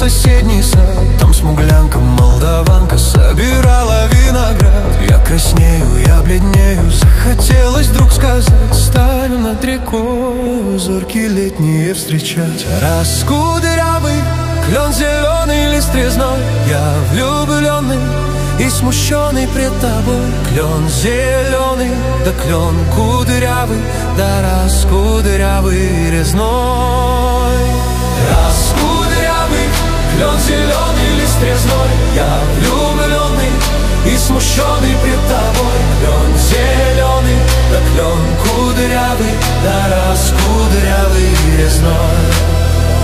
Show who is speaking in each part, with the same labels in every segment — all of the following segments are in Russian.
Speaker 1: соседний сад. Там смуглянка, молдаванка собирала виноград. Я краснею, я бледнею, захотелось вдруг сказать: станем над рекой зорьки летние встречать. Раскудрявый клен, зеленый лист резной, я влюбленный и смущенный пред тобой. Клен зеленый, да клен кудрявый, да раскудрявый резной. Раскудрявый клен, зеленый лист резной, я влюбленный и смущенный пред тобой. Клен зеленый, да клен кудрявый, да раскудрявый резной.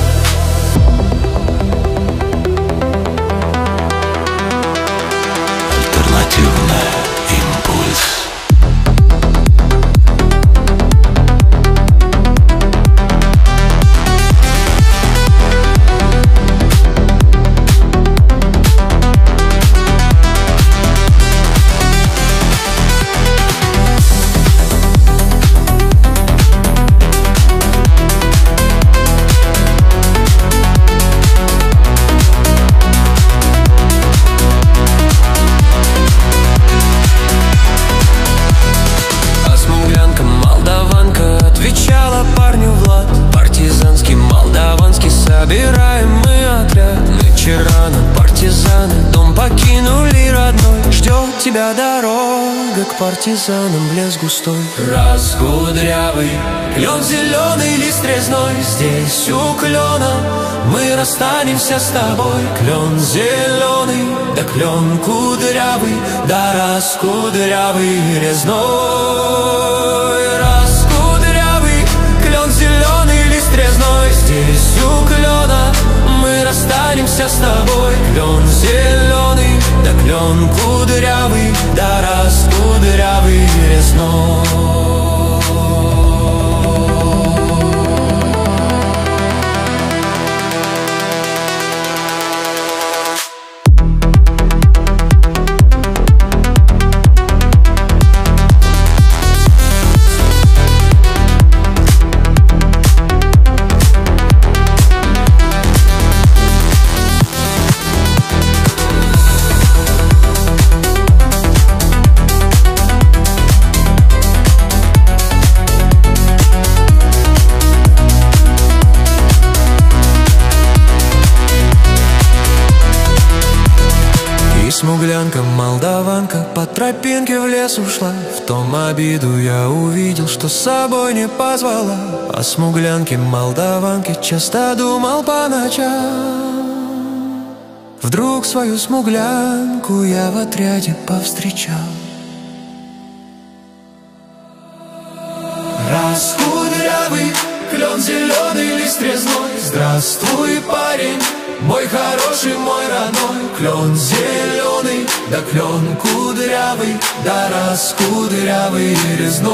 Speaker 2: Альтернативная импульс. Собираем мы отряд, ветераны, партизаны, дом покинули родной. Ждет тебя дорога к партизанам в лес густой. Раскудрявый клен, зеленый лист резной, здесь у клена мы расстанемся с тобой. Клен зеленый, да клен кудрявый, да раскудрявый резной. Раскудрявый клен, зеленый лист резной, здесь у клена мы расстанемся с тобой. Клен зеленый, да клен кудрявый, да раскудрявый резной. Смуглянка, молдаванка по тропинке в лес ушла. В том обиду я увидел, что с собой не позвала. О смуглянке, молдаванке часто думал по ночам. Вдруг свою смуглянку я в отряде повстречал. Раскудрявый клен, зеленый лист резной, здравствуй, парень, мой хороший, мой родной. Клен зеленый, да клен кудрявый, да раскудрявый резной.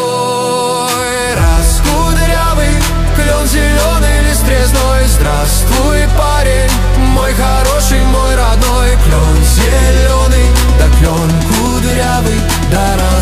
Speaker 2: Раскудрявый клен, зеленый лист резной, здравствуй, парень, мой хороший, мой родной. Клен зеленый, да клен кудрявый, да раскудрявый.